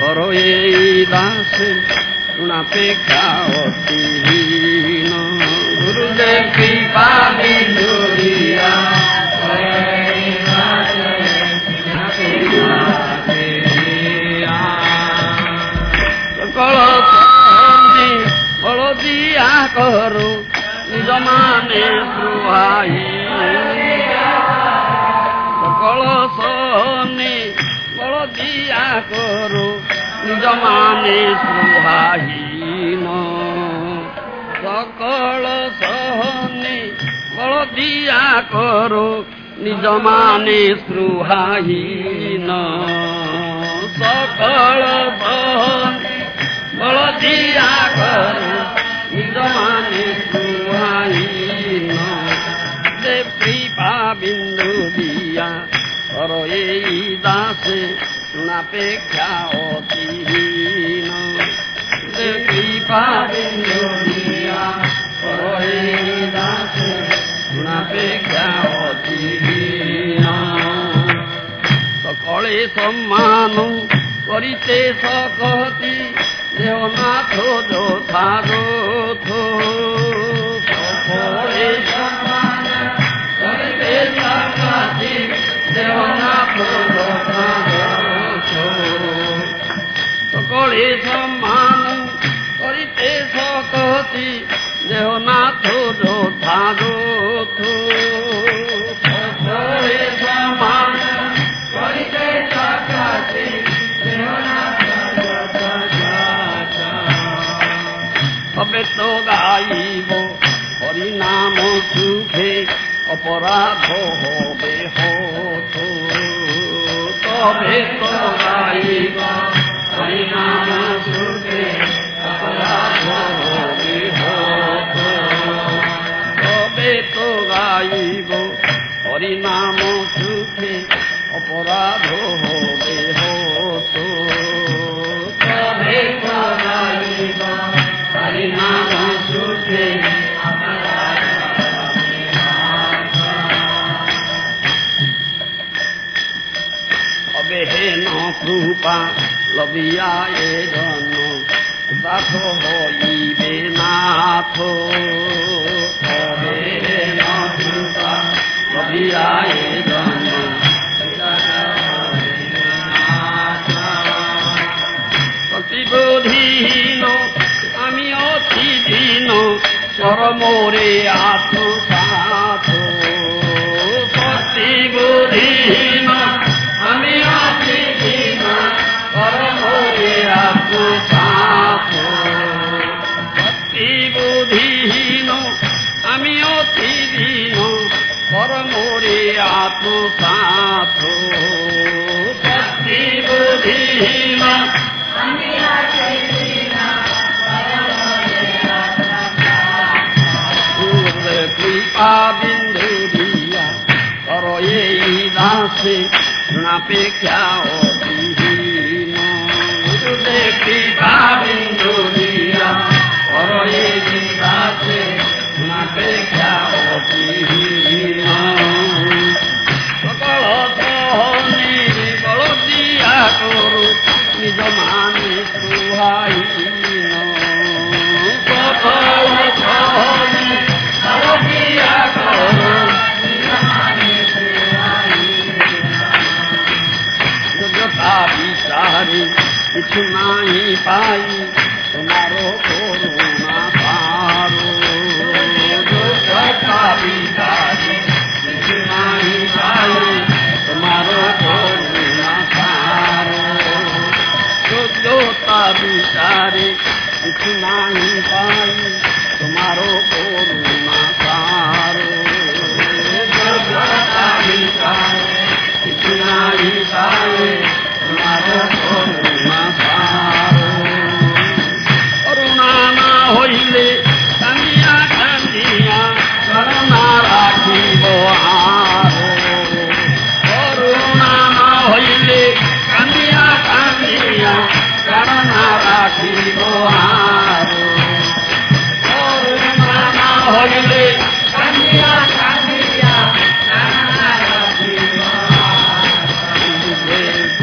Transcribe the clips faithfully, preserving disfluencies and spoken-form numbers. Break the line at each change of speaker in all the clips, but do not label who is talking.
କର ଏଇ ଦାସେ ଗୁଣାପେକ୍ଷା ଅତିହୀନ ଗୁରୁଦେବ କୃପା ବିନ୍ଦୁରିଆ ସକଳ ସହନେ ବଳଦିଆ କରୁ ନିଜ ମାନେ ସୁହାଇ ସକଳ ସହନେ ବଳଦିଆ କରୁ ନିଜ ମାନେ ସୁହାହୀନ ସକଳ ସହନେ ବଳଦିଆ କରୁ ନିଜ ମାନେ ସ୍ପୃହାହୀନ ସକଳ ସହନେ ବଳଦିଆ କରୁ ନିଜ ମାନେ ସ୍ପୃହାହୀନ ଦେ କୃପା ବିନ୍ଦୁ ଦିଆ କର ଏଇ ଦାସେ ଗୁଣାପେକ୍ଷା ଅତିହୀନ ଦେ କୃପା ବିନ୍ଦୁ ଦିଆ କର ଏଇ ଦାସେ ଗୁଣାପେକ୍ଷା ଅତିହୀନ ସକଳେ ସମ୍ମାନ କରିତେ सकति देवनाथ जोथा जोथो सकले सम्मान करिते सकति देवनाथ जोथा जोथो सकले सम्मान करिते सकति देवनाथ जोथा जोथो सकले सम्मान करिते सकति तबे तो गाइब हरिनाम सुखे अपराध होबे होतो तबे तो गाइब हरिनाम सुखे अपराध होबे होतो तबे तो गाइब हरिनाम सुखे अपराध होबे होतो तबे तो गाइब हरिनाम सुखे अबे हे न कृपा लबिया ए जन दास होइबे नाथ अबे हे न कृपा लबिया ए जन प्रतिबोधीन আমি অতি দীন সর মোরে আত্মসাত প্রতিবুধীন আমি অতি দীন সর মোরে আত্মসাত প্রতিবুধীন আমি অতি দীন সর মোরে আত্মসাত প্রতিবুধীন আমি অতি দীন কৃপা বিন্দু দিয়া কর এই দাসে গুণাপেক্ষা অতিহীন গুরুদেব কৃপা বিন্দু দিয়া কর এই দাসে গুণাপেক্ষা অতিহীন সকল সহনে বল দিয়া করু নিজ মানে সুহাহীন সকল সহনে যোগ্যতা বিচারে কিছু নাই পাই তোমারো করুণা পারো যোগ্যতা বিচারে কিছু নাই পাই তোমারো করুণা পারো যোগ্যতা বিচারে কিছু নাই পাই তোমারো করুণা পারো যোগ্যতা বিচারে কিছু নাই পাই তোমারো করুণা পারো করুণা না হইলে কান্দিয়া কান্দিয়া করুণা রাখিব আরো করুণা না হইলে কান্দিয়া কান্দিয়া করুণা রাখিব আরো করুণা না হইলে কান্দিয়া কান্দিয়া করুণা রাখিব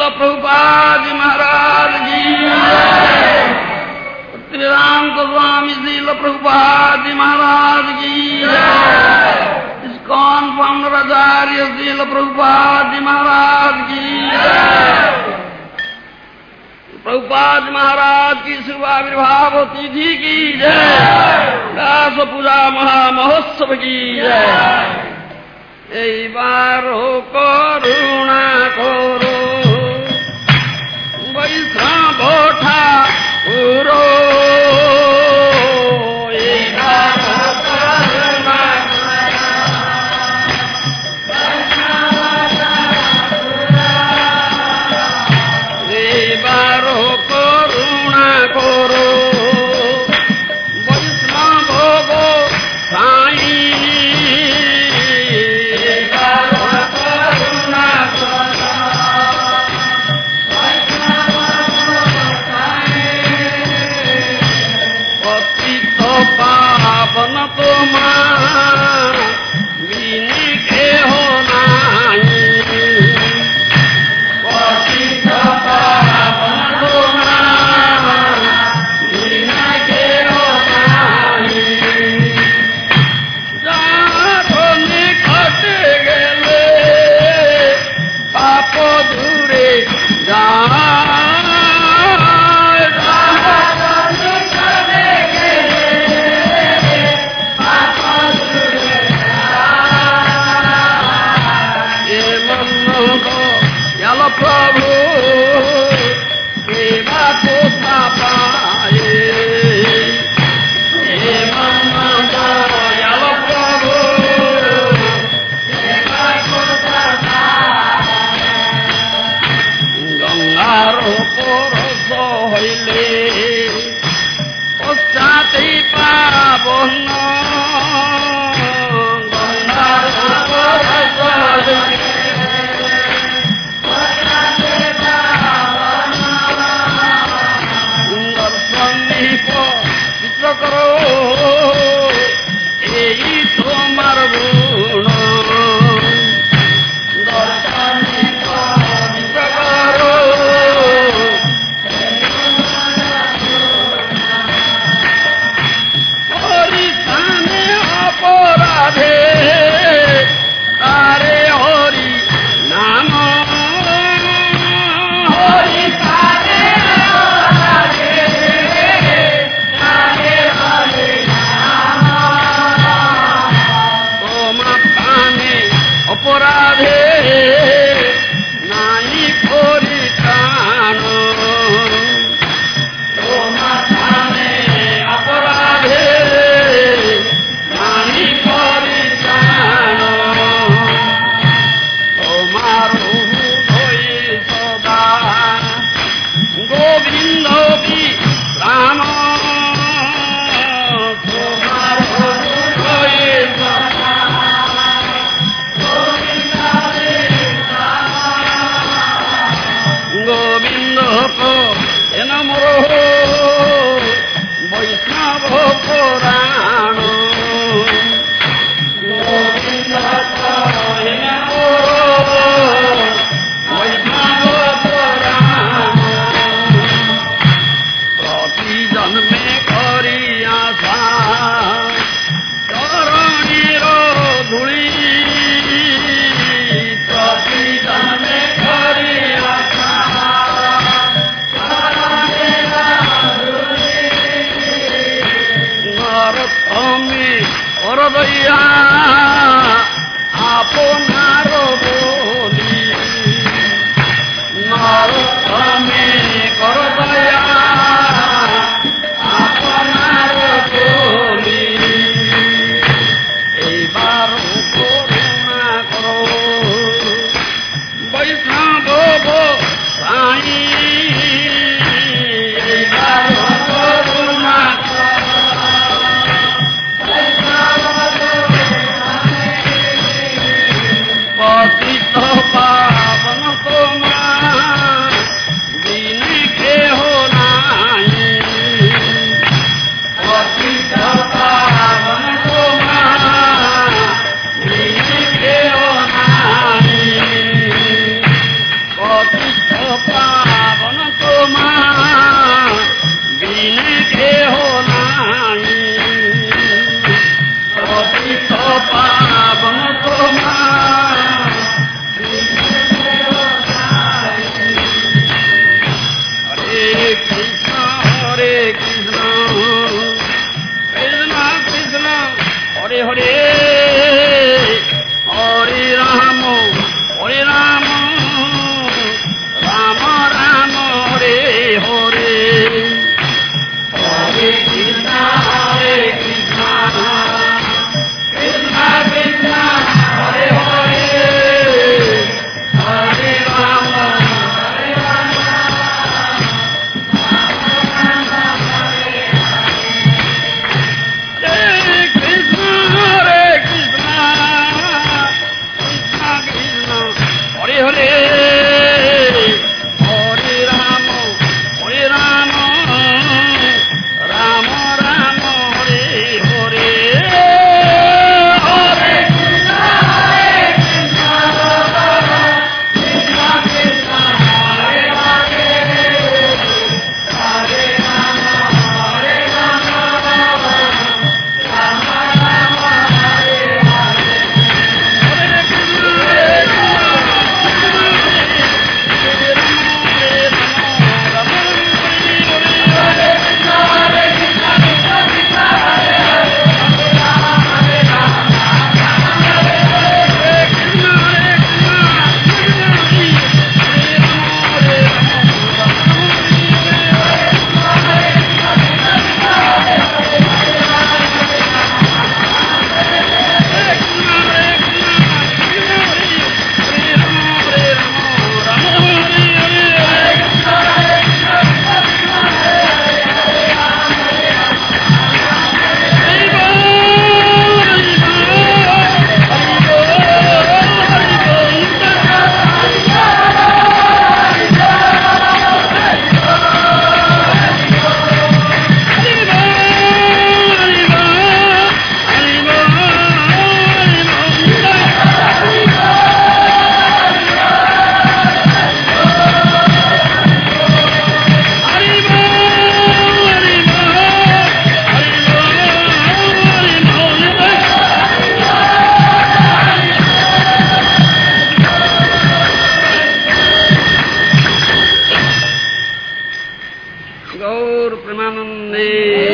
श्रील प्रभुपाद जी महाराज की जय। वेदांत स्वामी श्रील प्रभुपाद जी महाराज की जय। इस्कॉन फाउंडर आचार्य श्रील प्रभुपाद जी महाराज की जय। प्रभुपाद महाराज की शुभ आविर्भाव तिथि की जय। व्यास पूजा महामहोत्सव की जय। এই বারো করুণা করো বৈষ্ণব ঠাকুর এই বারো করুণা এই বারো করুণা করো বৈষ্ণব সাই তোমার বিনি কেহ নাই পতিত পাবন তোমার বিনি কেহ নাই যার নিকটে গেলে পাপ দূরে যা প্রভু সেবা কোথা পায়ে হে মন দয়াল প্রভু সেবা কোথা পায়ে গঙ্গার পরশ হইলে পশ্চাতে পাবন গঙ্গার পরশ হইলে করো এই তোমার গুণ দর্শনে করো হরিস্থানে অপরাধে তারে হরি নাম হরিস্থানে অপরাধে নাই পরিত্রাণ তোমার নামে অপরাধে নাই পরিত্রাণ তোমার হৃদয় সদা গোবিন্দ রাম তোমার হৃদয় সদা গোবিন্দ এনমর বৈষ্ণব পুরাণ গোবিন্দ এনমর বৈষ্ণব পুরাণ প্রতি জন্মে করি আশা চরণের ধূলি প্রতি জন্মে করি আশা पावन तुम्हा बिन के हो नाई पतित पावन तुम्हा हरे कृष्ण हरे कृष्ण कृष्ण कृष्ण हरे हरे हरे राम हरे राम राम राम हरे हरे हरे कृष्ण हरे कृष्ण कृष्ण कृष्ण हरे हरे हरे राम हरे राम हरे कृष्ण हरे कृष्ण कृष्ण कृष्ण हरे हरे हरे राम हरे राम राम राम हरे हरे हरे कृष्ण हरे कृष्ण कृष्ण कृष्ण हरे हरे हरे राम हरे राम राम राम हरे हरे हरे कृष्ण हरे गौर प्रेमानंदे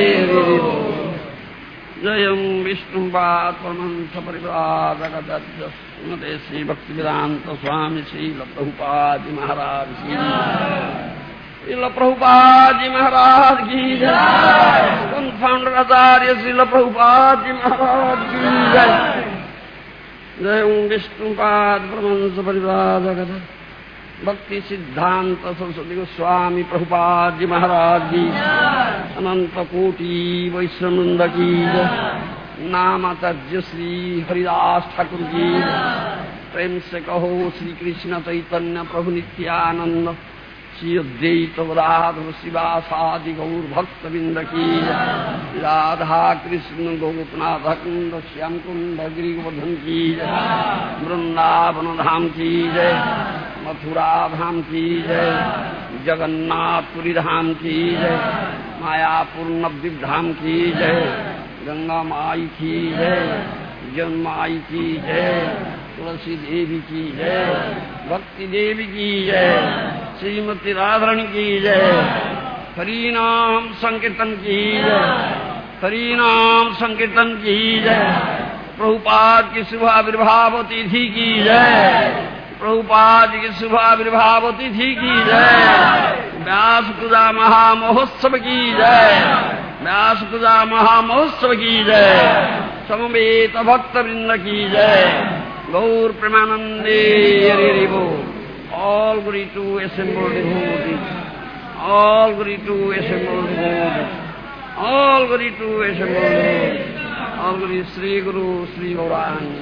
जयं विष्णुपाद परमहंस परिव्राजक जगद्गुरु श्रीमते श्री भक्तिवेदांत स्वामी श्रील प्रभुपाद जी महाराज की श्रील प्रभुपाद जी महाराज की जय फाउंडर आचार्य श्रील प्रभुपाद जी महाराज की जय जय विष्णुपाद परमहंस परिव्राजक भक्ति सिद्धांत सरस्वती गोस्वामी प्रभुपाद जी महाराज की अनंत कोटि वैष्णववृंद की नामाचार्य श्री हरिदास ठाकुर जी प्रेम से कहो श्री कृष्ण चैतन्य प्रभु नित्यानंद श्री अद्वैत राधा शिवासादि गौर भक्तबिंद की राधा कृष्ण गोपनाथ कुंद श्याम कुंड गिरिवर्धन की वृंदावन धाम की जय मथुरा धाम की जय जगन्नाथपुरी धाम की जय मायापुर नवद्वीप धाम की जय गंगा माई की जय जन्माई की जय तुलसी देवी की जय भक्ति देवी की जय श्रीमती राधारणी की जय हरि नाम संकीर्तन की जय हरि नाम संकीर्तन की जय प्रभुपाद की शुभ आविर्भाव तिथि की जय प्रभुपाद की शुभ आविर्भाव तिथि की जय व्यास पूजा महामहोत्सव की जय व्यास पूजा महामहोत्सव की जय समवेत भक्त वृंद की जय गौर प्रेमानंदे हरि बोल all glory to assembled devotees all glory to assembled devotees all glory to assembled devotees all glory Sri Guru Sri Gauranga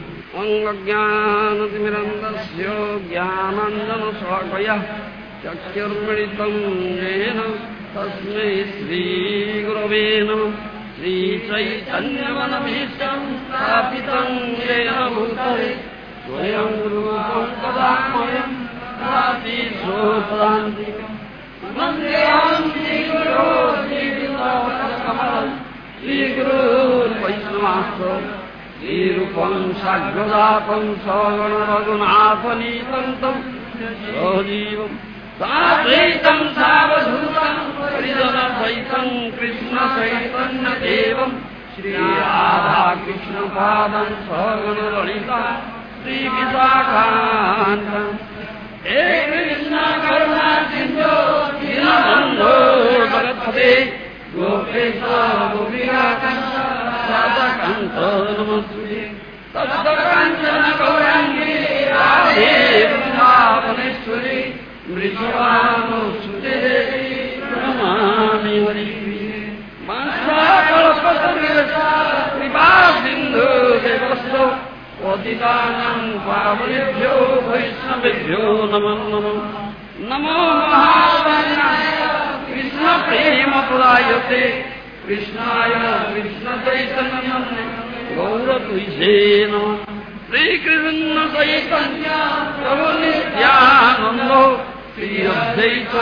Angajnanatimirandasya Jnananjana चक्षुर्मिलितं येन तस्मै श्रीगुरवे नमः श्रीचैतन्यमनभीष्टं स्थापितं येन भूतले स्वयं रूपं कदा मह्यं ददाति Dadanti Vandeham Shri Guru Shri Kamal Shri Guru Vaishnavasya Shri Rupam Sagradatam Sagana Raghunatha Tantam Sajivam Sadvaitam Savadhutam Haridana Saitam Krishna Chaitanya Devam Shri Radha Krishna Padam Sagana Lalita Shri Visakhantam He Krishna Karuna Sindhu Dinabandhu Bhagavate Gopesha Gopikakanta Radhakanta Namaste Tasta Kanchana Gaurangi Radhe Vrindavaneshwari Mrishavano Sute Pranamami Hari Mansa Kalpatarvasa Kripa Sindhu Devasto Vaditanam Pavanebhyo Vaishnavebhyo Namo Namo Namo Mahavajnaya Krishna Prema Pradayate Krishnaya Krishna Chaitanya Gaura Tuise Namo Shri Krishna Chaitanya Prabhu Nityananda Shri Advaita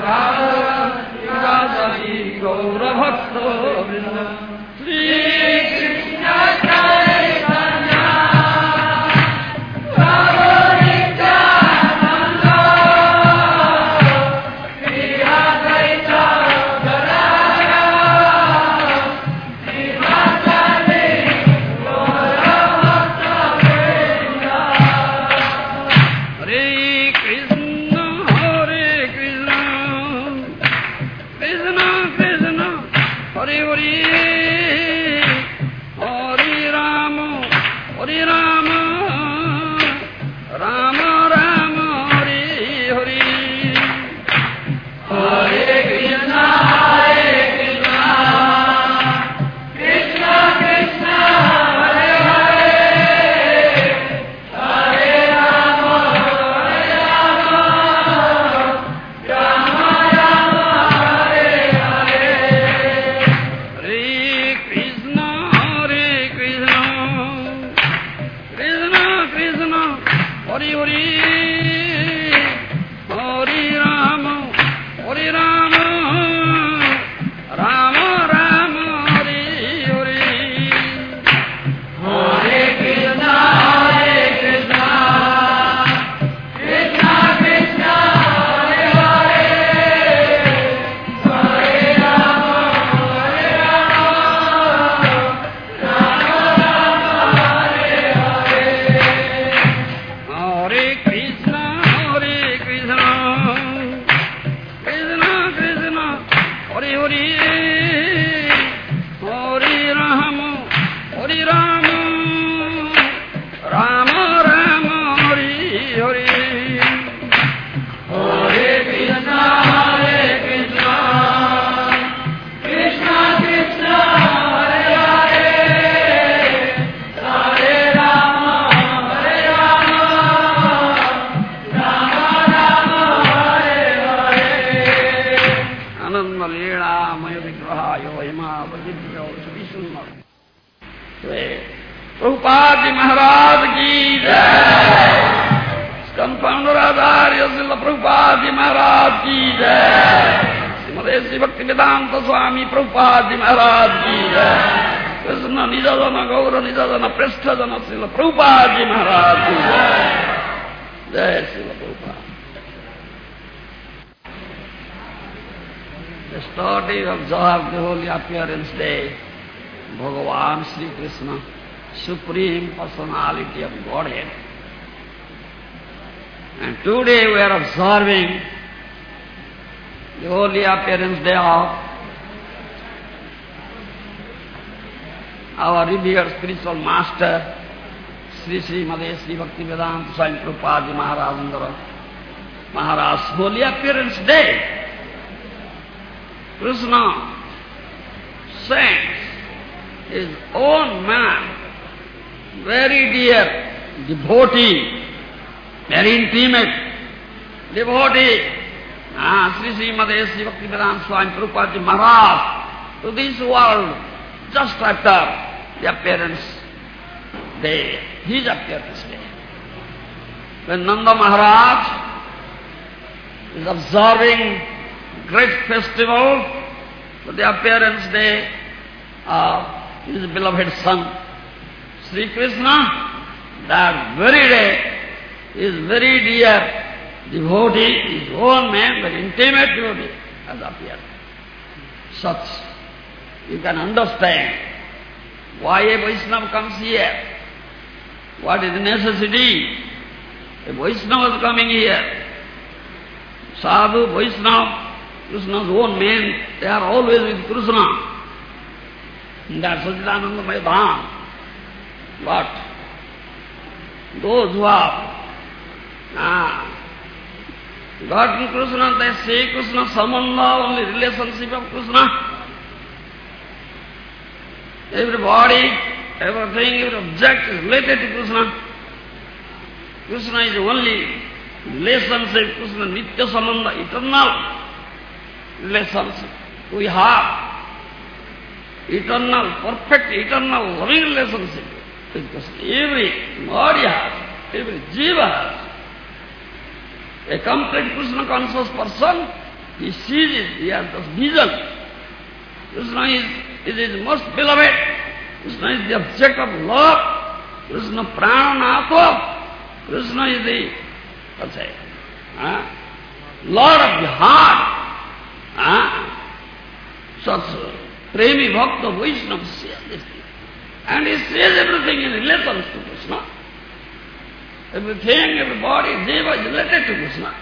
Gadadhari Gaura Bhakta Vrinda Shri Krishna Chaitanya Prabhu Nityananda Shri Advaita Gadadhari Gadadhari Gaura Bhakta Vrinda Hare Krishna Hare Krishna Krishna Krishna Hare Hare Hare Rama Hare Rama Rama Rama Hare Hare Hare Krishna Hare Krishna Krishna Krishna Hare Hare Hare Rama Hare Rama Rama Rama Hare Hare Hare Krishna Hare Krishna Krishna Krishna Hare Hare Hare Rama Hare Rama Rama Rama Hare Hare Hare Krishna Hare Krishna Krishna Krishna Hare Hare Hare Rama Hare Rama Rama Rama Hare Hare Hare Krishna Hare Krishna Krishna Krishna Hare Hare Hare Rama Hare Rama Rama Rama Hare Hare Hare Krishna Hare Krishna Krishna Krishna Hare Hare Hare Rama Hare Rama Rama Rama Hare Hare Ananda Leela Maya Vigraha Yoyama Vajibhyo Vishunna Prabhupada Maharaj Ki Jai Confounder Acharya Srila Prabhupada Maharaj Ki Jai Srimate Sri Bhaktivedanta Swami Prabhupada Maharaj Ki Jai Krishna Nijadana Gaura Nijadana Prasthadana Srila Prabhupada Maharaj Ki Jai Jai Srila Prabhupada. Yesterday we observed the holy appearance day, Bhagavan Sri Krishna, Supreme Personality of Godhead. And today we are observing the holy appearance day of our revered spiritual master, Sri Srimade Sri Bhaktivedanta Swami Prabhupada Maharaj Maharaj's holy appearance day. Krishna sends his own man, very dear devotee, very intimate devotee, ah, Sri Srimade Sri Bhaktivedanta Swami Prabhupada Maharaj, to this world just after the appearance day, his appearance day. When Nanda Maharaj is observing great festival for the appearance day of his beloved son. Sri Krishna, that very day, is very dear devotee, his own man, very intimate devotee, has appeared. Such, you can understand why a Vaishnava comes here. What is the necessity? A Vaishnava is coming here. Sadhu, Vaishnava, Krishna's own men, they are always with Krishna. In that Sachidanandamaya Dham. But those who have ah, gotten Krishna, they say Krishna Samanda, only relationship of Krishna. Everybody, everything, every object is related to Krishna. Krishna is the only relationship, Krishna Nitya Samanda, eternal relationship. We have eternal, perfect, eternal, loving relationship with Krishna. Every body has, every jiva has. A complete Krishna conscious person, he sees it, he has this vision. Krishna is, is his most beloved. Krishna is the object of love. Krishna Pranatma. Krishna is the, what's it, uh, Lord of the heart. Uh, such Premi Bhakta Vaishnava says this thing. And he says everything in relation to Krishna. Everything, everybody, jiva is related to Krishna.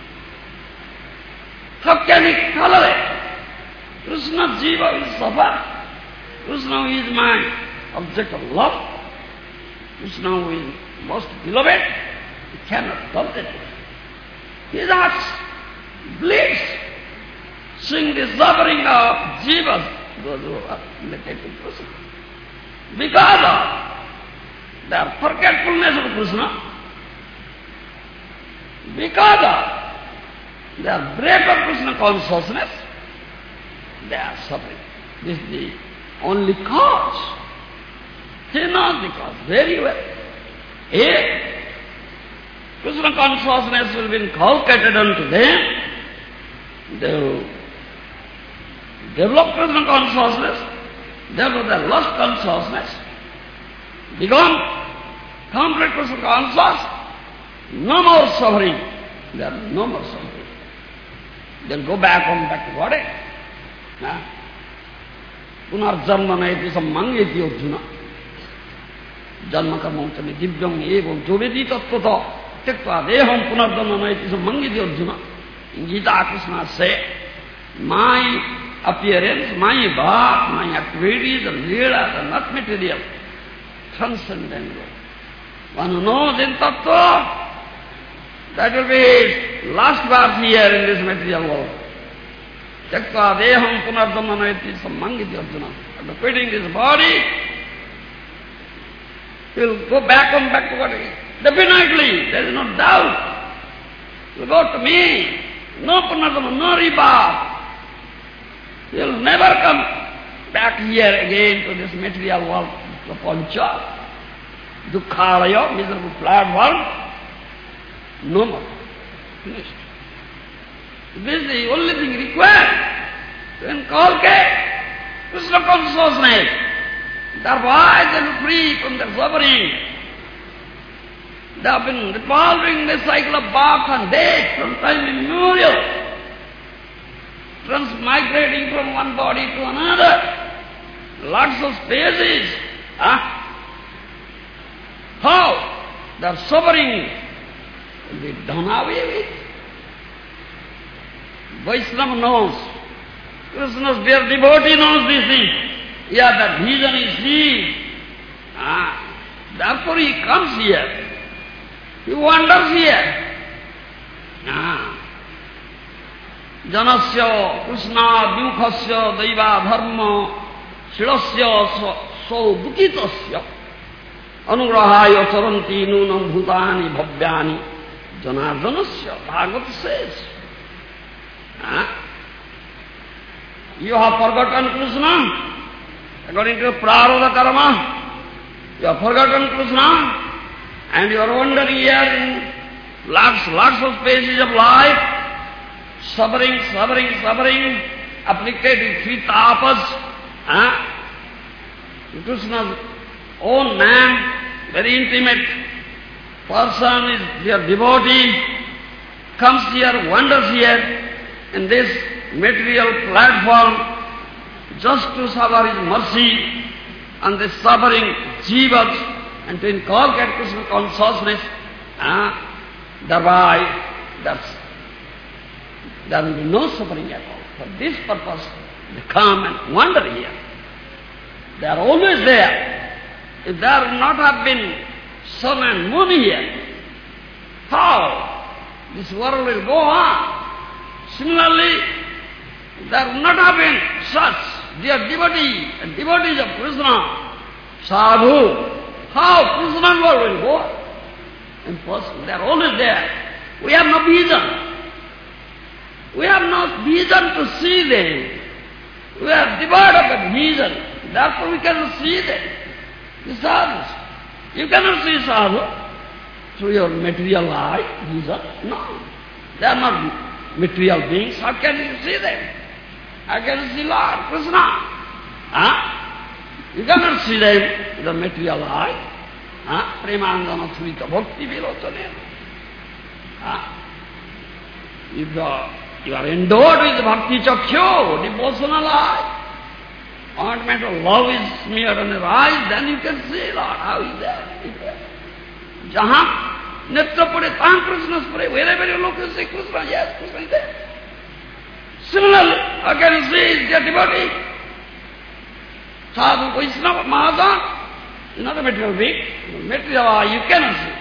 How can he tolerate? Krishna jiva will suffer. Krishna is my object of love. Krishna is most beloved. He cannot tolerate it. His heart bleeds, seeing the suffering of jivas, those who are related to Krishna. Because of their forgetfulness of Krishna, because of their break of Krishna consciousness, they are suffering. This is the only cause. He knows the cause very well. If Krishna consciousness will be inculcated unto them, they will develop Krishna consciousness, develop their lost consciousness, become complete Krishna conscious, no more suffering. There is no more suffering. They'll go back home, back to body. Punarjanma naiti sammangeti Arjuna. Janma karmauchami divyam evam jovedi tattvato tektva deham punarjanma naiti sammangeti Arjuna. In Gita, Krishna said, my appearance, my birth, my activities and leelas are not material, transcendental. One who knows in tattva, that will be his last birth here in this material world. Tektva deham punardhamma naiti sammangiti Arjuna. After quitting this body, he will go back and back to body. Definitely, there is no doubt. He will go to me. No punardhamma, no rebirth. He will never come back here again to this material world, the pancha. Dukkhalaya, miserable flat world. No more. Finished. This is the only thing required to inculcate Krishna consciousness. Thereby they will free from their suffering. They have been revolving the cycle of birth and death from time immemorial, transmigrating from one body to another. Lots of spaces. Huh? How? Their suffering will be done away with. Vaishnava knows. Krishna's dear devotee knows this thing. Yeah, that vision is seen. Ah, therefore he comes here. He wanders here. Ah. Janasya Krishna Vyukhasya Daiva Dharma Shilasya So Dukitasya Anugrahaya Charanti Nunam Bhutani Bhavyani Janarjanasya. Bhagavad says. Ah? You have forgotten Krishna according to prarabdha karma. You have forgotten Krishna and you are wandering here in lots, lots of spaces of life. suffering, suffering, suffering, afflicted with three tapas. Huh? Krishna's own man, very intimate person is their devotee, comes here, wanders here, in this material platform, just to suffer his mercy on the suffering jivas and to inculcate Krishna consciousness, uh, thereby that's, there will be no suffering at all. For this purpose, they come and wander here. They are always there. If there would not have been sun and moon here, how this world will go on? Similarly, there would not have been such dear devotee and devotees of Krishna, sadhu. How Krishna world will go on? Impossible. They are always there. We have no vision. We have no vision to see them. We are devoid of that vision. Therefore we cannot see them. The sadhus. You cannot see sadhu through your material eye, vision. No. They are not material beings. How can you see them? How can you see Lord Krishna? Huh? You cannot see them with the material eye. Huh? Premanandana surita bhakti vilochane. Huh? If you are, you are endowed with bhakti chakyo, devotional eye, ornament of love is smeared on your eyes, then you can see Lord, how is that? Jahan netra pade, tahan Krishna spade, wherever you look, you see Krishna, yes, Krishna is there. Similarly, how can you see his dear devotee? Sadhu, Vaishnava, Mahajan, is not a material being. Material eye you cannot see.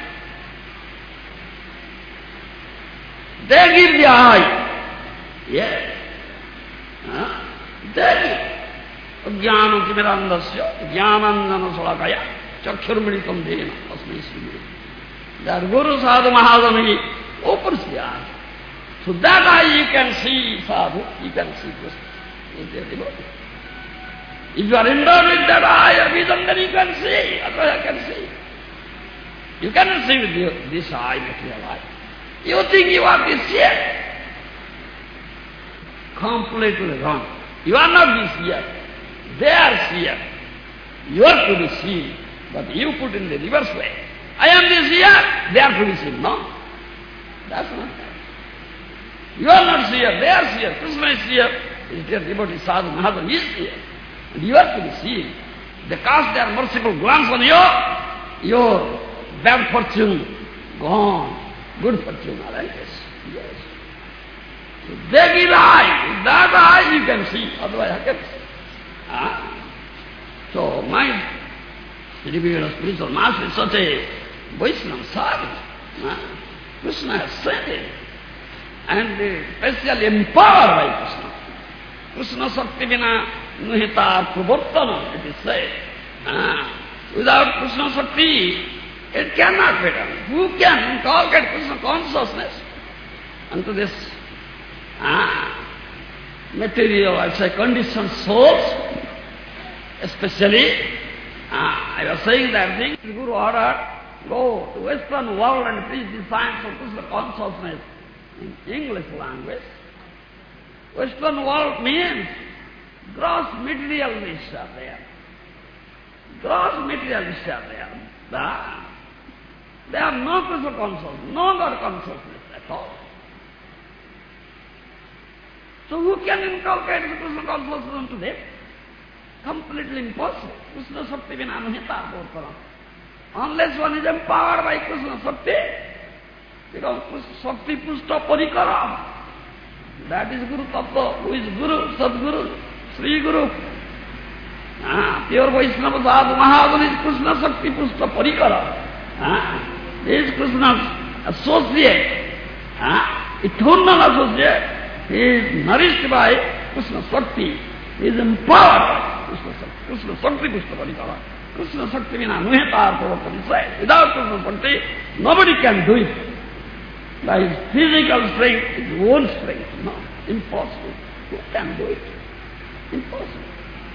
They give the eye. Yes. Huh? They give. Jnanam kimirandasya, jnanandana salakaya, chakshurmilitam dena, asmai srimili. That Guru Sadhu Mahadani opens the eye. So that eye you can see Sadhu, you can see Krishna. Is there devotee? If you are endowed with that eye or vision, then you can see, otherwise you can see. You cannot see with your, this eye, material eye. You think you are this here. Completely wrong. You are not this here. They are here. You are to be seen, but you put in the reverse way. I am this here, they are to be seen. No. That's not that. You are not here, they are here. Krishna is here. His dear devotee Sadhu Mahajan is here. And you are to be seen. They cast their merciful glance on you. Your bad fortune gone. Good fortune, all right? Yes. Yes. So they give eye. With that eye you can see. Otherwise I can see. Ah. So my revealed spiritual master is such a Vaishnava sadhu. Ah. Krishna has sent him. And uh, especially empowered by Krishna. Krishna Sakti Vina Nuhita Pravartana, it is said. Ah. Without Krishna Sakti, it cannot be done. Who can inculcate Krishna consciousness unto this ah, material, I say, conditioned souls, especially? Ah, I was saying that thing, the Guru ordered, go to Western world and preach the science of Krishna consciousness in English language. Western world means gross materialists are there. Gross materialists are there. Ah. They have no Krishna consciousness, no God consciousness at all. So who can inculcate the Krishna consciousness unto them? Completely impossible. Krishna Sakti Vina Anuhita Bhavatam. Unless one is empowered by Krishna Sakti, because Krishna Sakti Pushta Parikara. That is Guru Tattva. Who is Guru? Sadguru, Sri Guru. Ah, pure Vaishnava Sadhu Mahajan is Krishna Sakti Pushta Parikara. Ah, he is Krishna's associate, ah, eternal associate. He is nourished by Krishna Sakti. He is empowered by Krishna Sakti. Krishna Sakti Pushta Parikara. Krishna Sakti Vina Nuhita Pravartana said. Without Krishna Sakti, nobody can do it. By his physical strength, his own strength. No, impossible. Who can do it? Impossible.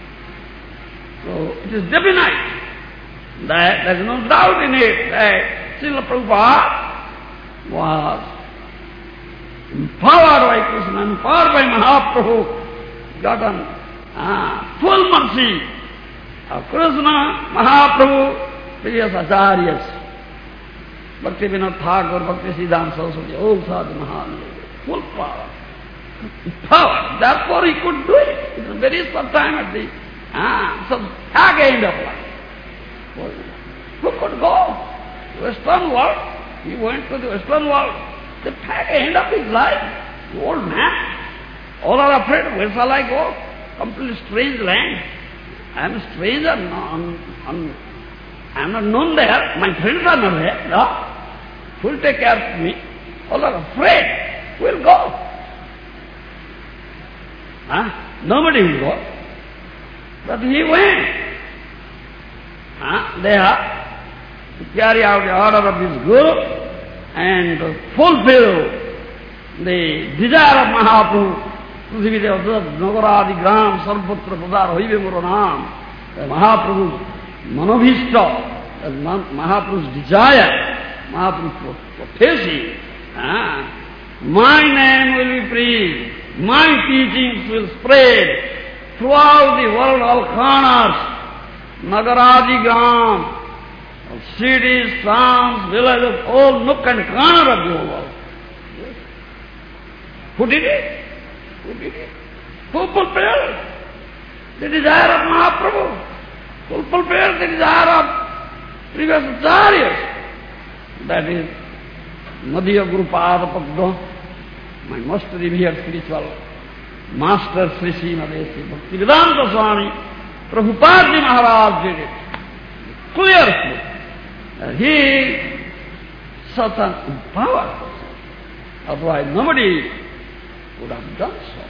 So it is definite that there is no doubt in it that Srila Prabhupada was empowered by Krishna, empowered by Mahaprabhu, gotten ah, full mercy of Krishna, Mahaprabhu, previous acharyas. Bhakti Vinod Thakur, Bhakti Siddhanta Saraswati, all sadhu Mahan, full power. Power. Therefore he could do it. It was very short time at the ah, some fag end of life. Who could go? Western world. He went to the Western world. The fag end of his life. The old man. All are afraid. Where shall I go? Completely strange land. I am a stranger. No, I am not known there. My friends are not there. No. Who will take care of me? All are afraid. Who will go? Huh? Nobody will go. But he went. Huh? There to carry out the order of his Guru and to fulfill the desire of Mahaprabhu. Prithvi Devata Nagaradi Gram Sarvatra Padar Hoive Muranam. Mahaprabhu's manobhishta, Mahaprabhu's desire, Mahaprabhu's prophecy. Ah, my name will be preached, my teachings will spread throughout the world, all corners, Nagaradi Gram, cities, towns, villages, all nook and corner of the whole world. Who did it? Who did it? Who fulfilled the desire of Mahaprabhu? Who fulfilled the desire of previous acharyas? That is Madhya Guru Pada Padma, my most revered spiritual master Sri Srimadesi Bhaktivedanta Swami, Prabhupada Maharaj did it. Clearly. Uh, he such an empowered person. Otherwise nobody would have done so.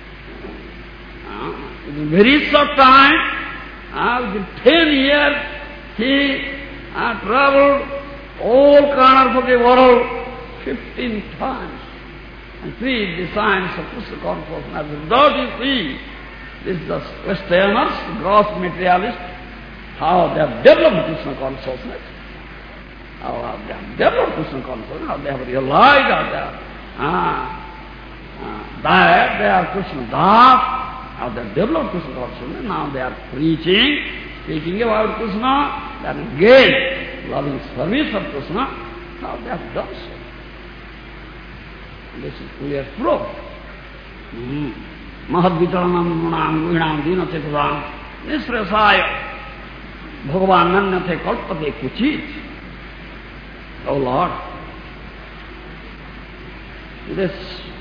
Uh, in a very short time, uh, within ten years, he uh, traveled all corners of the world fifteen times and preached the science of Krishna consciousness. As a result, you see, this is the Westerners, gross materialists, how they have developed Krishna consciousness, how they have developed Krishna consciousness, how they have realized how they are, ah, ah, that they are Krishna Das, how they have developed Krishna consciousness, now they are preaching, speaking about Krishna, they are engaged, loving service of Krishna, how they have done so. This is clear proof. Mahad vitaranam gunam guhinam dina cheturam nisrasaya bhagavan nanyate kalpate kuchit. O Lord, this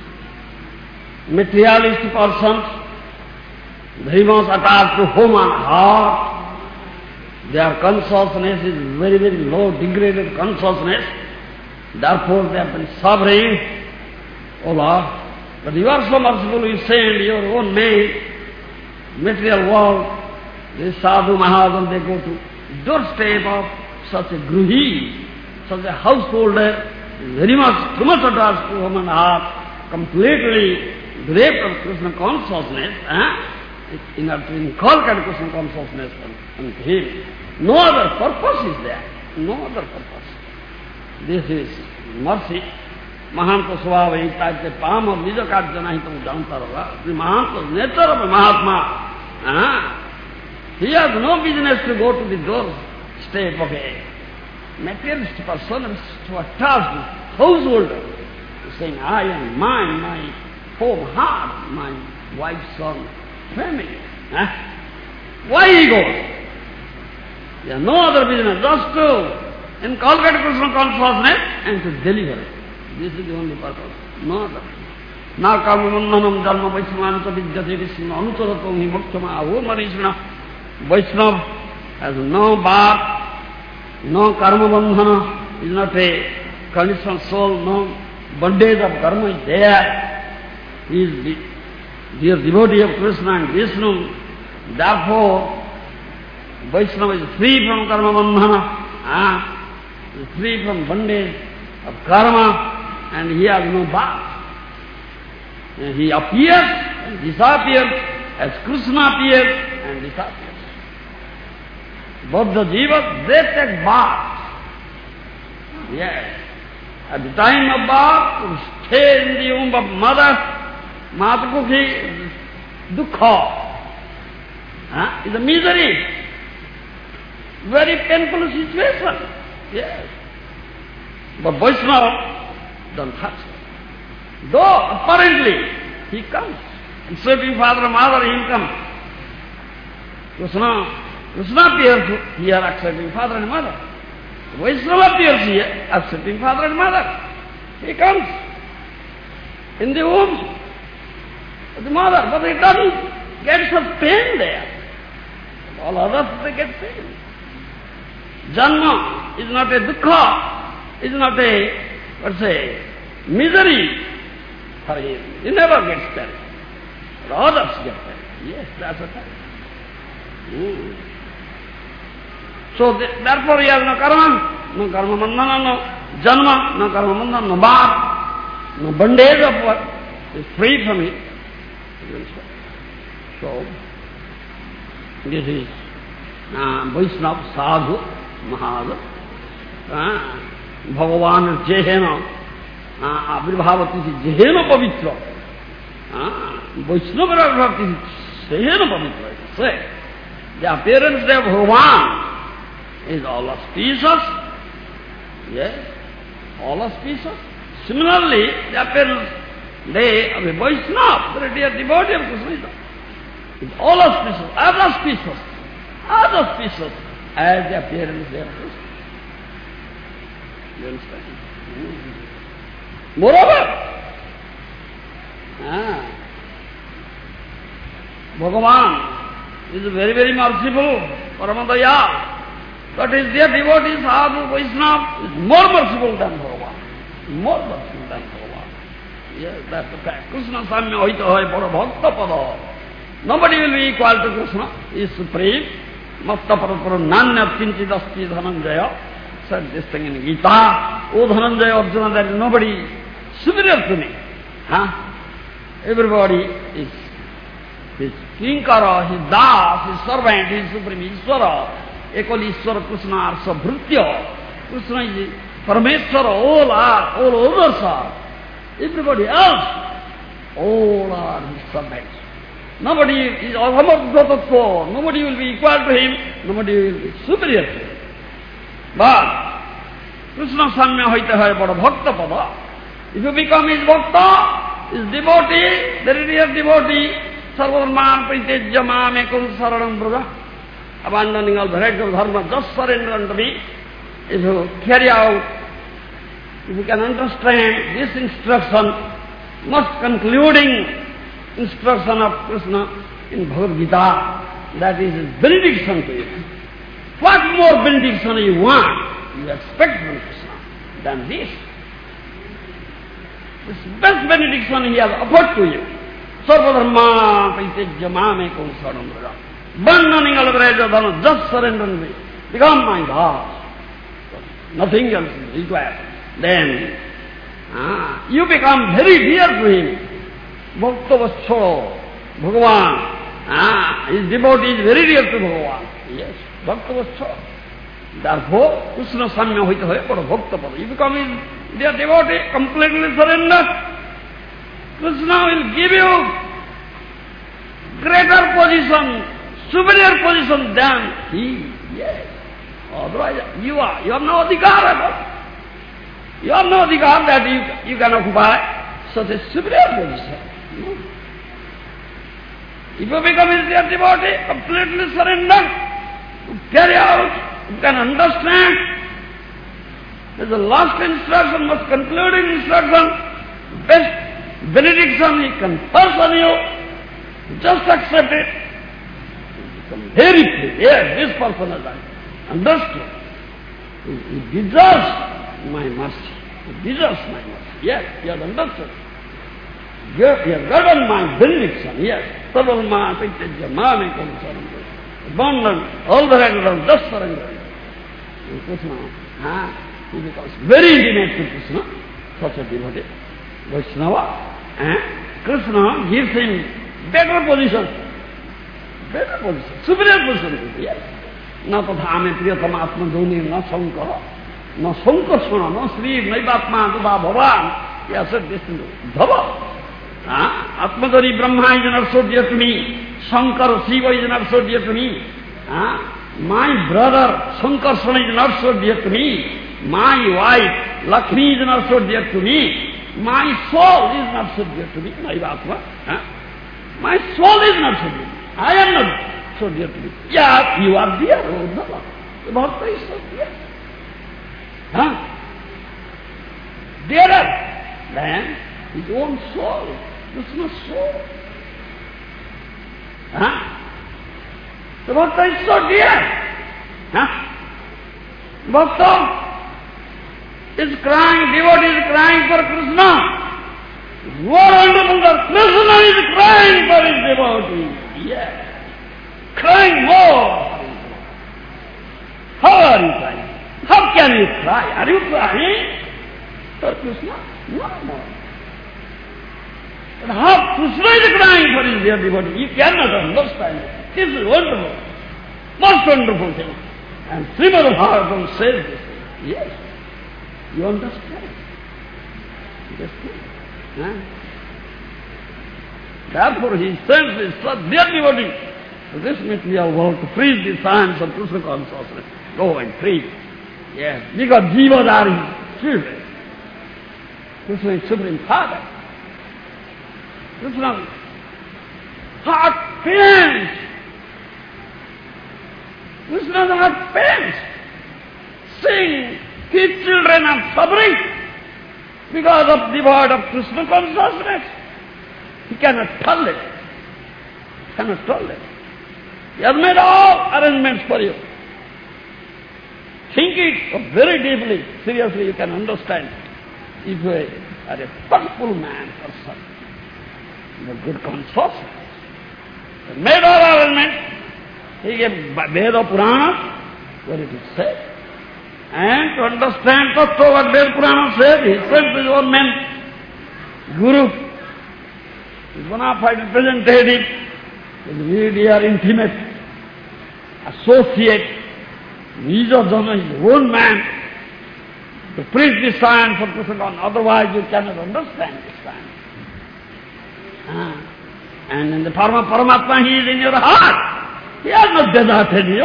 materialist person, they must attach to human heart. Their consciousness is very, very low, degraded consciousness. Therefore they have been suffering. O Lord, but you are so merciful, you send your own name, material world, this sadhu mahajan, they go to doorstep of such a gruhi, such a householder, very much, too much attached to human heart, completely bereft of Krishna consciousness, eh? in order to inculcate Krishna consciousness and him. No other purpose is there, no other purpose. This is mercy. Mahan ko swabha hi type ke paam aur nija karya nahi to janta hoga. The Mahan ko nature of a Mahatma. Ah, he has no business to go to the doorstep of a materialist person is to attach the householder, saying, I am mine, my home heart, my wife, son, family. Ah, why he goes? He has no other business, just to inculcate Krishna consciousness and to deliver it. This is the only purpose, no other. Na karma bandhanam dharma vaishnavanta vidyate Krishna anutaratam hi mokshama aho marishna. Vaishnava has no birth, no karma bandhana, is not a conditional soul, no bondage of karma is there. He is the dear devotee of Krishna and Vishnu. Therefore, Vaishnava is free from karma bandhana, ah, is free from bondage of karma, and he has no birth. He appears and disappears as Krishna appears and disappears. Both the jivas, they take birth. Yes. At the time of birth, stay in the womb of mother, Matakukhi, dukkha, huh? is a misery. Very painful situation. Yes. But Vaishnava don't touch it. Though apparently he comes, accepting father and mother, he will come. Krishna, Krishna appears here accepting father and mother. Vaishnava appears here accepting father and mother. He comes in the womb of the mother, but he doesn't get such pain there. All others, they get pain. Janma is not a dukkha, is not a, let's say, misery for him. He never gets pain. But others get pain. Yes, that's a fact. Mm. So th therefore he has no karma, no karma bandhana, no janma, no karma bandhana, no bhav, no bondage of what is free from it. So this is uh, Vaishnava sadhu mahadha. Uh, Bhagavan jehena uh, avirbhavati jehena pavitra. Uh, Vaishnava bhakti jehena pavitra. Say, the appearance of Bhagavan is all auspicious. Yes, all auspicious. Similarly, the appearance day of a Vaishnava, the dear devotee of Krishna, is all auspicious, as auspicious, as auspicious as the appearance day of Krishna. You understand? Mm-hmm. Moreover, ah, Bhagavan is very, very merciful, Paramadaya. But his dear devotee, Sadhu, Vaishnava, is more merciful than Bhagavan. More merciful than Bhagavan. Yes, that's the fact. Krishna Samya Hoita Hoy Para Bhakta Pada. Nobody will be equal to Krishna. He is supreme. Matta Parapara Nanya Kinchidasti Dhananjaya said this thing in Gita. O Dhananjaya Arjuna, there is nobody superior to me. Huh? Everybody is his kinkara, his das, his servant, his supreme Ishvara. Ekali Ishvara Krishna are sabhrutya. Krishna is Parameshwara, all are, all others are. Everybody else, all are his servants. Nobody is Ahamad, nobody will be equal to him, nobody will be superior to him. But Krishna Samya Hoita Hai Pada Bhakta Pada. If you become his bhakta, his devotee, very dear devotee, Sarvarman Pritejya Mamekam Saranam Braja, abandoning all varieties of dharma, just surrender unto me. If you carry out, if you can understand this instruction, most concluding instruction of Krishna in Bhagavad Gita, that is his benediction to you. What more benediction you want, you expect from Krishna than this? This best benediction he has offered to you. Sarvadharma paitejya mamekam saranam braja. Abandoning all varieties of dharma, just surrender to me. Become my God. Nothing else is required. Then ah, you become very dear to him. Bhakta Vatsho, Bhagavan. Ah, his devotee is very dear to Bhagavan. Yes, Bhakta Vatsho. Therefore, Krishna Samya Hoita Hoy Pada Bhakta Pada. You become his dear devotee, completely surrender. Krishna will give you greater position, superior position than he. Yes. Otherwise, you are, you have no adhikar at all. You have no adhikar that you, you can occupy such a superior position. No. If you become his dear devotee, completely surrender, carry out, you can understand. This is the last instruction, most concluding instruction, best benediction he confers on you. Just accept it. Become very free. Yes, this person has done. Understood. He, he deserves my mercy. He deserves my mercy. Yes, he has understood. He has gotten my benediction. Yes. Sarvama paitejya mamekam saranam. Abandon all the records, just surrender. Krishna, ah, he becomes very intimate to Krishna, such a devotee. Vaishnava, eh? Krishna gives him better position. Better position. Superior position. Yes. न तथा में प्रियतम आत्मधुनि न शंकर न शंकर सुन न श्री नैवात्मा तथा भगवान He has said this to Uddhava. Ah, Atmadari Brahma is not so dear to me. Shankar Shiva is not so dear to me. Ah, my brother Sankarsana is not so dear to me. My wife Lakshmi is not so dear to me. My soul is not so dear to me. My Atma. Ah, my soul is not so dear to me. I am not so dear to me. Yeah, you are dear, oh Uddhava. The Bhakta is so dear. Huh? Dearer than his own soul. Krishna's soul. Huh? The Bhakta is so dear. Huh? Bhakta is crying, devotee is crying for Krishna. More wonderful that Krishna is crying for his devotee. Yes. Crying more. How are you crying? How can you cry? Are you crying for Krishna? No more. But how Krishna is crying for his dear devotee? You cannot understand it. This is wonderful. Most wonderful thing. And Srimad Bhagavatam says this thing. Yes. You understand. Understand? Huh? Therefore he sends his dear devotee. So this means we are going to preach the science of Krishna consciousness. Go and preach. Yes. Because jivas are his children. Krishna is Supreme Father. Krishna's heart pains. Krishna's heart pains. Seeing his children are suffering because of devoid of Krishna consciousness. He cannot tolerate it. Cannot tolerate it. He has made all arrangements for you. Think it very deeply, seriously, you can understand. If you are a thoughtful man, person, with good consciousness, he made all arrangements. He gave Veda Purana, where it is said. And to understand Tattva, what Veda Purana said, he sent his own man, Guru, his bona fide representative, his very dear intimate associate, Vijayajana, his own man, to preach this science for Krishna. Otherwise you cannot understand this science. Ah. And in the Parama Paramatma, he is in your heart. He has not deserted you.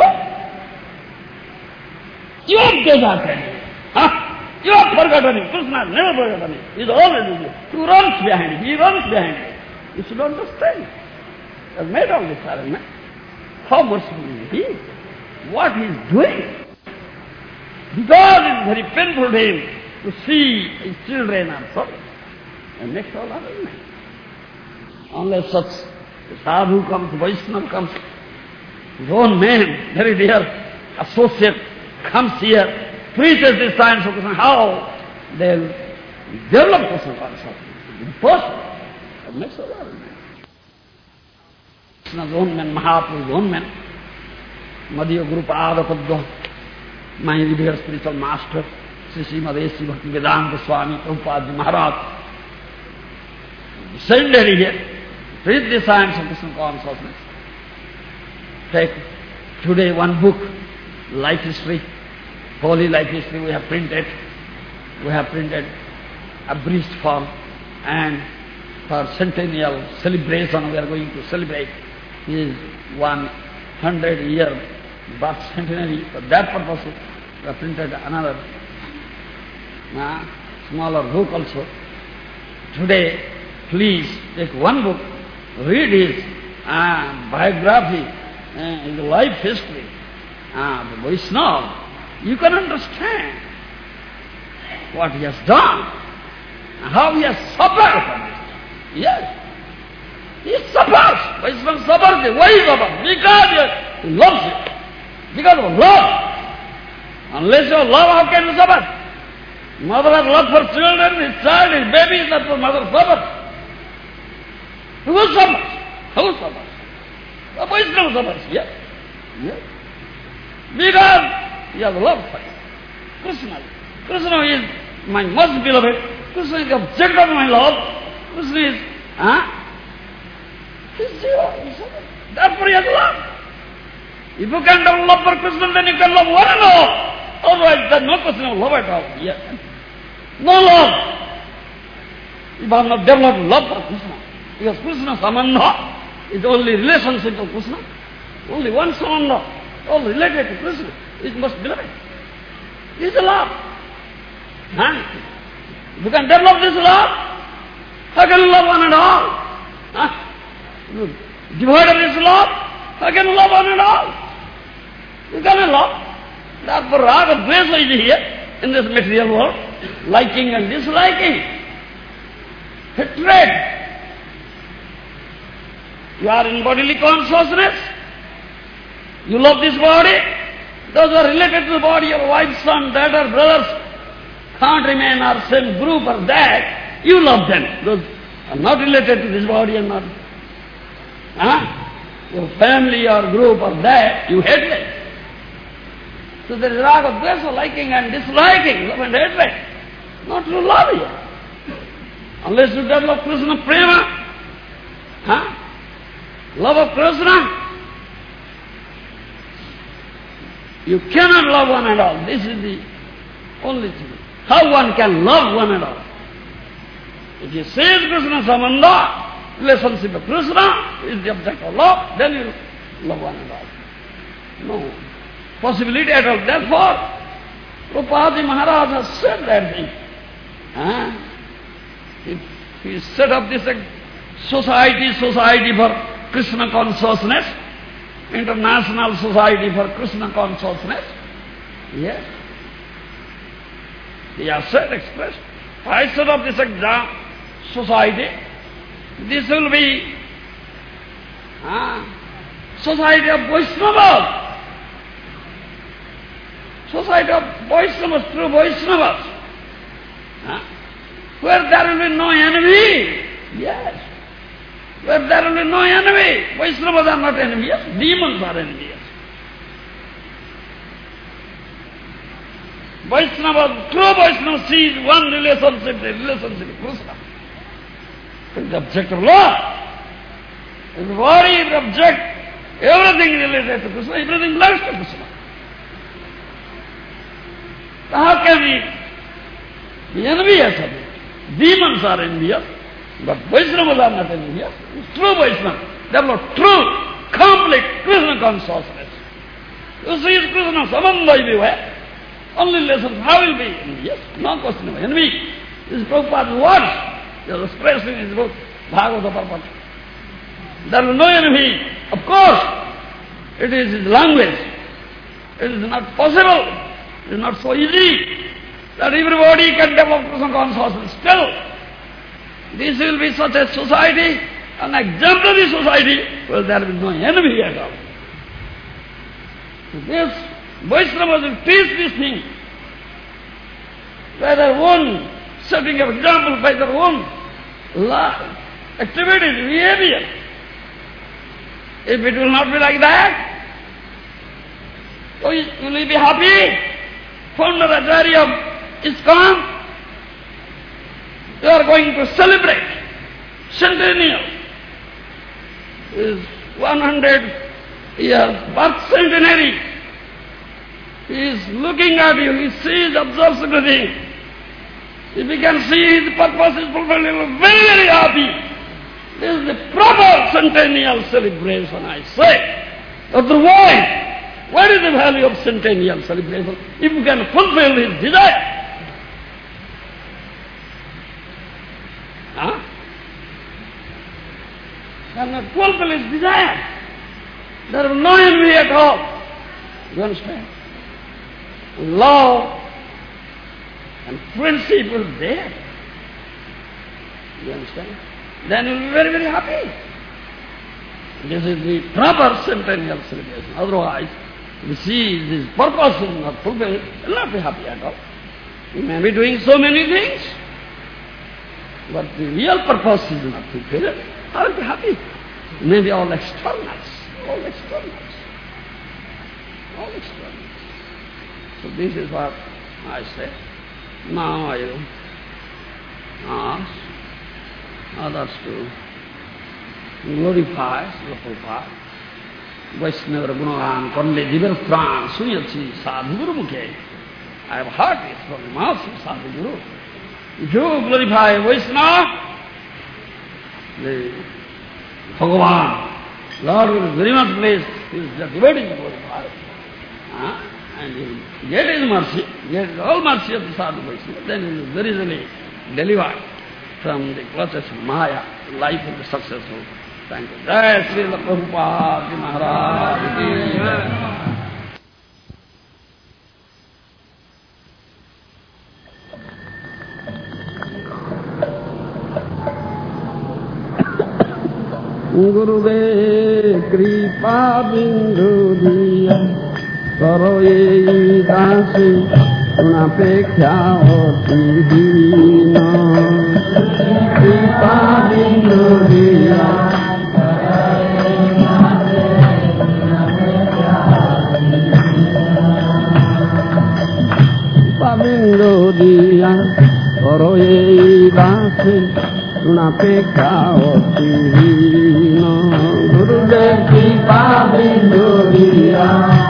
You have deserted him. Huh? You have forgotten him. Krishna has never forgotten him. He is always with you. He runs behind him. He runs behind him. You should understand. He has made all this arrangement. How merciful is he? What he is doing? Because it is very painful to him to see his children are suffering. And makes all arrangement. Unless such a sadhu comes, Vaishnava comes, his own man, very dear associate, comes here, preaches this science of Krishna, how they'll develop Krishna consciousness. It's impossible. It makes all arrangement. Krishna's own man, Mahaprabhu's own man, Madhya Guru Pada Padma, my revered spiritual master, Sri Srimad Bhakti Vedanta Swami Prabhupada Maharaj, descended here, preach the science of Krishna consciousnness. Take today one book, Life History, Holy Life History, we have printed. We have printed abridged form, and for centennial celebration we are going to celebrate his one hundred year birth centenary. For that purpose we have printed another uh, smaller book also. Today, please take one book, read his uh, biography, uh, his life history, uh, the Vaishnava. You can understand what he has done, how he has suffered from this. Yes. He suffers. Vaishnava suffers. Why he suffers? Because he loves it. Because of love. Unless you love, how can you suffer? Mother has love for children, his child, his baby is not for mother suffers. Who suffers? Who suffers? The Vaishnava suffers. Yes. Yes. Because he has love for him. Krishna. Krishna is my most beloved. Krishna is the object of my love. Krishna is, huh? His jiva. Therefore he has love. If you can't have love for Krishna, then you can love one and all. Otherwise, there's no question of love at all. Yes. No love. if I have not developed love for Krishna. Because Krishna Sambandha is only relationship to Krishna. Only one Sambandha, all related to Krishna. It must be loved. This is love. Huh? If you can develop this love, how can you love one and all? Huh? Devoid of this love, how can you love one and all? You cannot love. Therefore, raga dvesa is here in this material world. Liking and disliking. Hatred. You are in bodily consciousness. You love this body. Those who are related to the body, your wife, son, daughter, brothers, countrymen or same group or that, you love them. Those are not related to this body and not. Huh? Your family or group or that, you hate them. So there is raga, dvesa, liking and disliking, love and hatred. Not true love here. Unless you develop Krishna prema, huh? Love of Krishna, you cannot love one and all. This is the only thing. How one can love one and all? If you say Krishna Sambandha, relationship with Krishna is the object of love, then you love one and all. No possibility at all. Therefore, Prabhupada Maharaj has said that thing. Huh? If he set up this society, society for Krishna consciousness, international society for Krishna consciousness, yes. He has said, expressed. If I set up this exam society, this will be uh, society of Vaishnavas. Society of Vaishnavas, true Vaishnavas. Huh? Where there will be no enemy. Yes. Where there will be no enemy. Vaishnavas are not enemies. Demons are enemies. Vaishnava, true Vaishnava sees one relationship, the relationship with Krishna. It's the object of love. Every body, every object, everything related to Krishna, everything belongs to Krishna. So how can we be envious of it? Demons are envious, but Vaishnavas are not envious. It's true Vaishnava. They have true, complete Krishna consciousness. You see, it's Krishna Sambandha everywhere. Only lessons, how will be envious? No question of envy. This is Prabhupada's words. They are expressed in his book, Bhagavata Purport. There is no envy. Of course, it is his language. It is not possible. It is not so easy that everybody can develop Krishna consciousness. Still, this will be such a society, an exemplary society, where there will be no envy at all. This Vaishnavas will teach this thing by their own setting of example, by their own activities, behavior. If it will not be like that, so will you be happy? Founder Acharya of ISKCON, you are going to celebrate centennial, is one hundred years birth centenary. He is looking at you, he sees, observes everything. If he can see his purpose is fulfilled, he will be very, very happy. This is the proper centennial celebration, I say. Otherwise, what is the value of centennial celebration if you can fulfill his desire? Huh? Cannot fulfill his desire. There is no envy at all. You understand? Love and friendship will be there. You understand? Then you will be very, very happy. This is the proper centennial celebration. Otherwise, if you see this purpose is not fulfilled, you will not be happy at all. You may be doing so many things, but the real purpose is not fulfilled. How will you be happy? Maybe all externals, all externals, all externals. So this is what I say. Now I will ask others to glorify Srila Prabhupada. Vaishnava Gunavan Konle Jivar Pran Suyachi Sadhu Guru Mukhe. I have heard it from the mouth of Sadhu Guru. If you glorify Vaishnava, the Bhagavan, Lord is very much pleased. He is just devoting the body for us. Uh, and he will get his mercy, get all mercy of the sadhu Vaishnava, then he will very easily delivered from the clutches of Maya. Life will be successful. Thank you. Jai Srila Prabhupada Maharaj Ki Jai. Gurudev Kripa Bindu Diya Karo Ye Dasi Unapeksha Oti Dina Kripa Bindu Diya Kripa Bindu Diya Karo Ye Dasi Unapeksha Oti Dina Gurudev Kripa Bindu Diya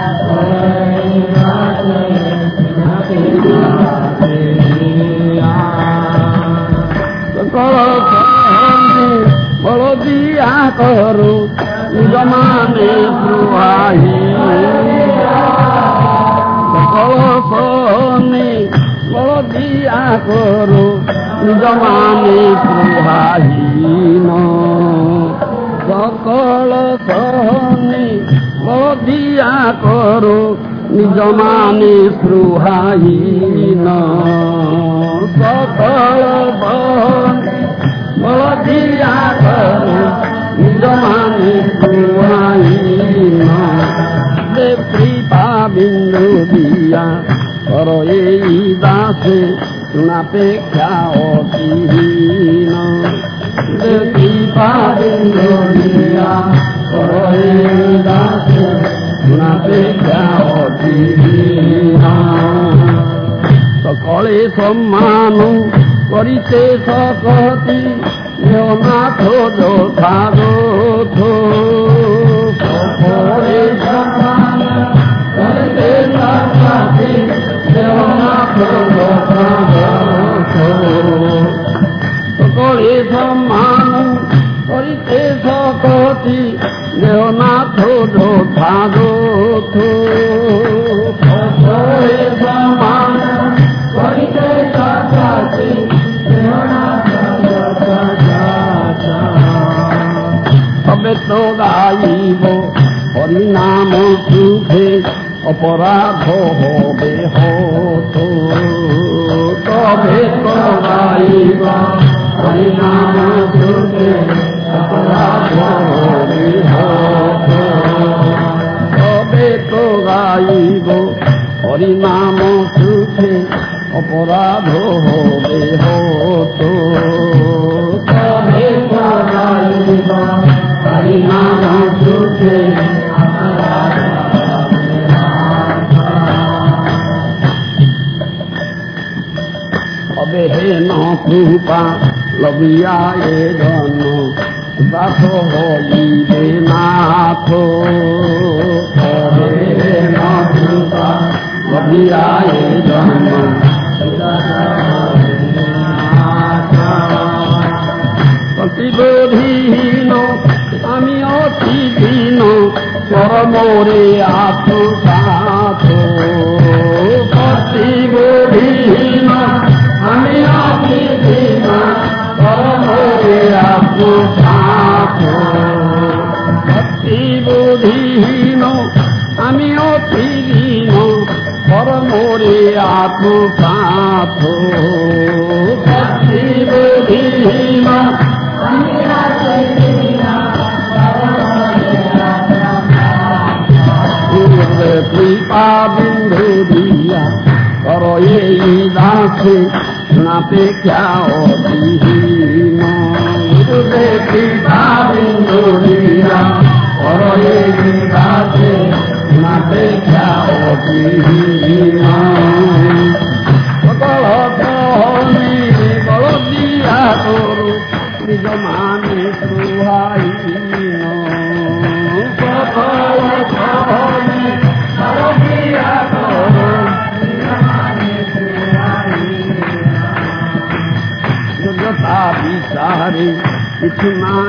Bolo diya karo Nijamane Pruhai Bolo soni Bolo diya karo Nijamane Pruhai Sakal soni Bolo diya karo Nijamane Pruhai Sakal soni Bolo diya karo Nijamane Pruhai Dev Kripa Bindu Diya Karo Ye Dase Unapeksha Oti Dina Dev Kripa Bindu Diya Karo Ye Dase Unapeksha Oti Dina Sakale Sammanu Karite Sakati Neonatho Jotha Jotho Sakale Sammanu Karite Sakati Neonatho Jotha Jotho Sakale Sammanu Karite Sakati Neonatho Jotha Jotho Sakale Sammanu Karite Sakati Abeto gaibo Harinamo sukhe Aparadho hobe hoto Abeto gaibo Harinamo sukhe Aparadho hobe hoto Abeto gaibo Harinamo sukhe Aparadho hobe hoto Abeto gaibo Harinamo sukhe Abehe no krupa Labiya e jano Dato hoyi de natho Abehe no krupa Labiya e jano Pati bodhino Ami oti dino Paramore atu satho Pati bodhino Ami oti dino Paramore atu satho Pati bodhino Ami oti dino Paramore atu satho Pati bodhino Ami oti dino Kripa Bindu Diya Karo Ye Dase Unapeksha Oti Dina Gurudev Kripa Bindu Diya Karo Ye Dase Unapeksha Oti Dina Sakala soni Bolo diya karo Nijamane Pruhai Sakala soni Bolo diya karo Nijamane Pruhai Jogata Vichare Ichna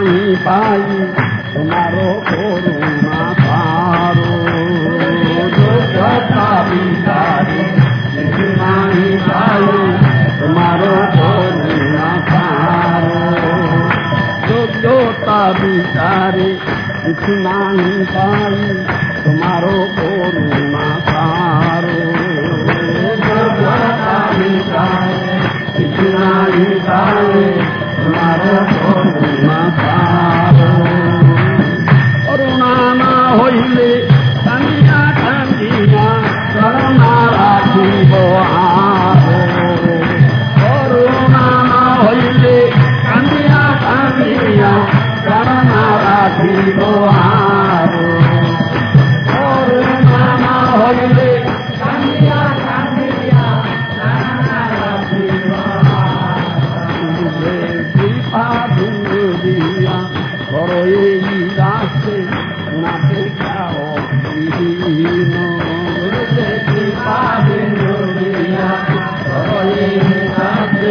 करुणा सारो जोग्यता विचारे नहीं पाए तुम्हारो करुणा सारो जोग्यता विचारे नहीं पाए तुम्हारो करुणा सारो जोग्यता विचारे नहीं पाए तुम्हारो करुणा सारो करुणा ना होइले कांदिया कांदिया करुणा राखिब आरो करुणा ना होइले कांदिया कांदिया करुणा राखिब आरो करुणा ना होइले कांदिया कांदिया करुणा राखिब आरो कृपा दुरिया करो এই রাস্তে নাতে খাও বিহীন কৃপা দুরিয়া করো এই রাস্তে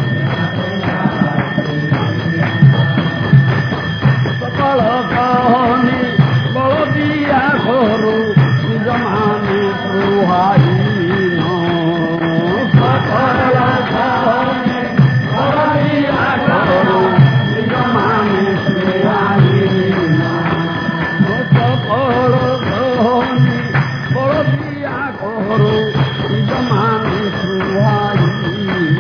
সকল কাহনে বল দিয়া করো নিজ মানে প্রহাহীন সকল কাহনে বল দিয়া করো নিজ মানে প্রহাহীন সকল কাহনে বল দিয়া করো নিজ মানে প্রহাহীন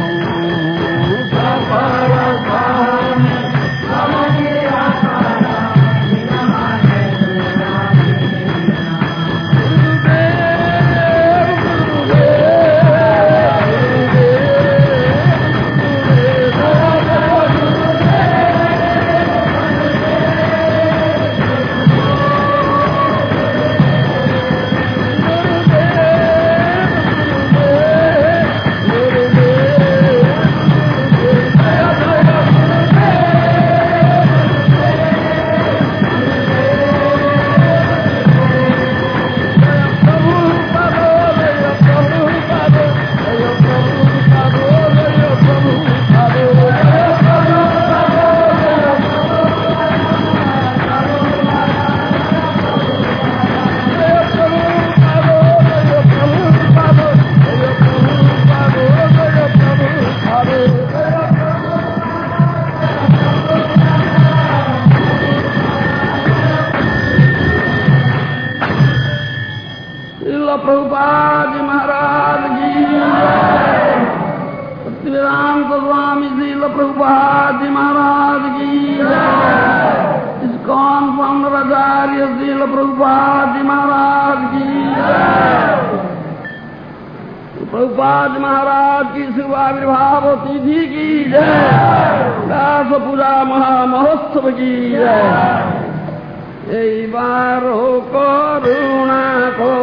সকল কাহনে বল দিয়া করো নিজ মানে प्रभुपाद महाराज की भक्तिवेदांत स्वामी श्रील प्रभुपाद महाराज की इस्कॉन फाउंडर आचार्य श्रील प्रभुपाद महाराज की प्रभुपाद महाराज की शुभ आविर्भाव तिथि की जय व्यास पूजा महामहोत्सव की जय। এই বার করুণা